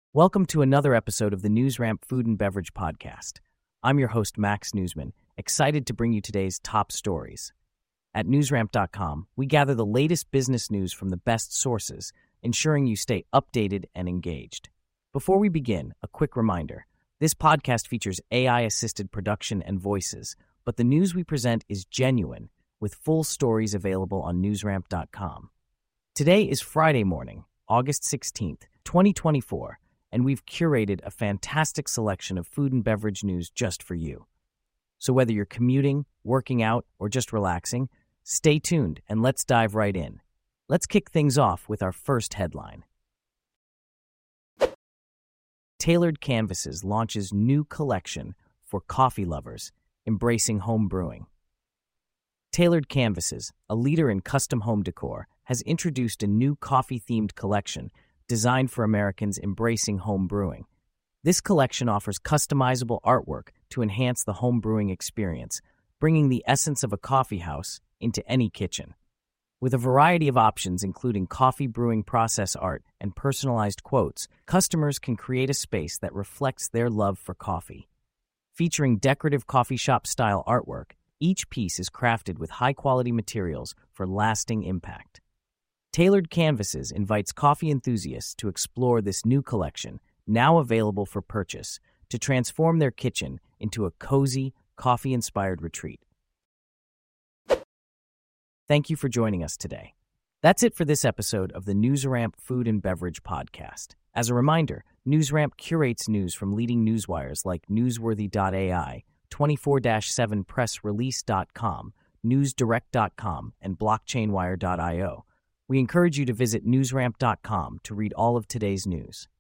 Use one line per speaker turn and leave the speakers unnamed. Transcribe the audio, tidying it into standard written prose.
Welcome to another episode of the NewsRamp Food and Beverage Podcast. I'm your host, Max Newsman, excited to bring you today's top stories. At newsramp.com, we gather the latest business news from the best sources, ensuring you stay updated and engaged. Before we begin, a quick reminder. This podcast features AI-assisted production and voices, but the news we present is genuine, with full stories available on newsramp.com. Today is Friday morning, August 16th, 2024, and we've curated a fantastic selection of food and beverage news just for you. So whether you're commuting, working out, or just relaxing, stay tuned and let's dive right in. Let's kick things off with our first headline. Tailored Canvases launches new collection for coffee lovers, embracing home brewing. Tailored Canvases, a leader in custom home decor, has introduced a new coffee-themed collection designed for Americans embracing home brewing. This collection offers customizable artwork to enhance the home brewing experience, bringing the essence of a coffee house into any kitchen. With a variety of options including coffee brewing process art and personalized quotes, customers can create a space that reflects their love for coffee. Featuring decorative coffee shop-style artwork, each piece is crafted with high-quality materials for lasting impact. Tailored Canvases invites coffee enthusiasts to explore this new collection, now available for purchase, to transform their kitchen into a cozy, coffee-inspired retreat. Thank you for joining us today. That's it for this episode of the NewsRamp Food and Beverage Podcast. As a reminder, NewsRamp curates news from leading newswires like Newsworthy.ai, 24/7pressrelease.com, NewsDirect.com, and BlockchainWire.io. We encourage you to visit newsramp.com to read all of today's news.